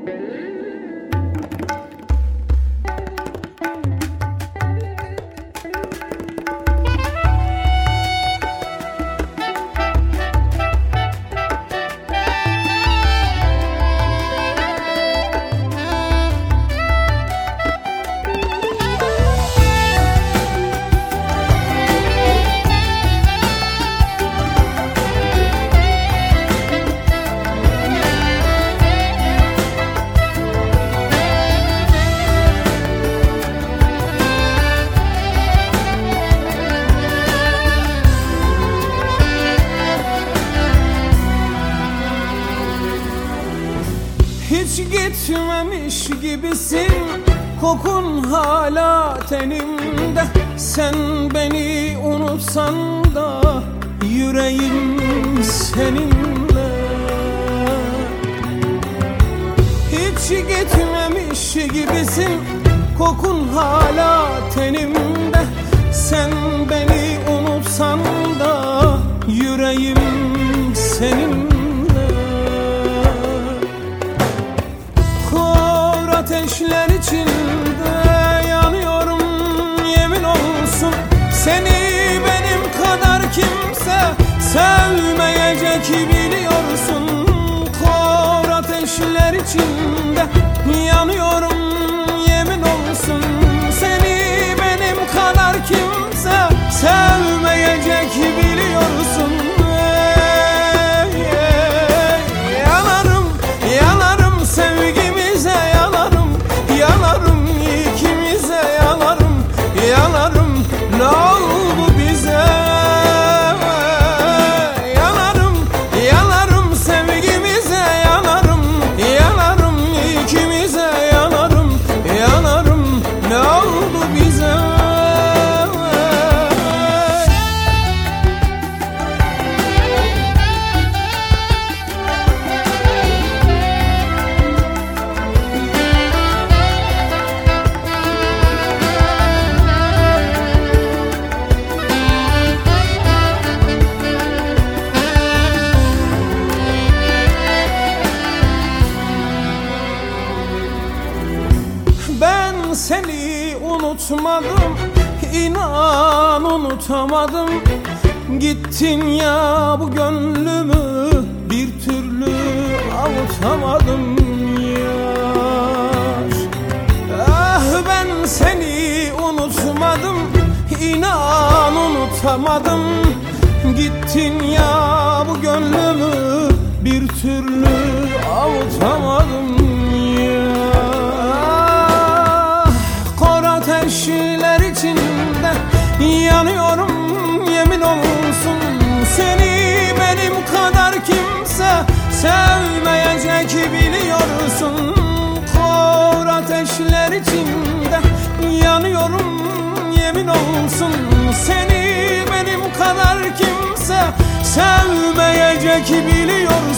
Hiç gitmemiş gibisin, kokun hala tenimde. Sen beni unutsan da yüreğim seninle. Hiç gitmemiş gibisin, kokun hala tenimde. Sen beni unutsan da yüreğim seninle. Ateşler içinde yanıyorum, yemin olsun. Seni benim kadar kimse sevmeyecek biliyorsun. Kor ateşler içinde yanıyorum, yemin olsun. Seni benim kadar kimse sevmeyecek biliyorsun. Yanarım, yanarım sevgimize, yanarım ikimize, yanarım ne oldu bize? Yanarım sevgimize, yanarım ikimize, yanarım ne oldu bize? Ben seni unutmadım, inan unutamadım. Gittin ya bu gönlümü bir türlü avutamadım yar. Ah ben seni unutmadım, inan unutamadım. Gittin ya bu gönlümü bir türlü avutamadım yar. Ateşler içinde yanıyorum, yemin olsun. Seni benim kadar kimse sevmeyecek biliyorsun. Kor ateşler içinde yanıyorum, yemin olsun. Seni benim kadar kimse sevmeyecek biliyorsun.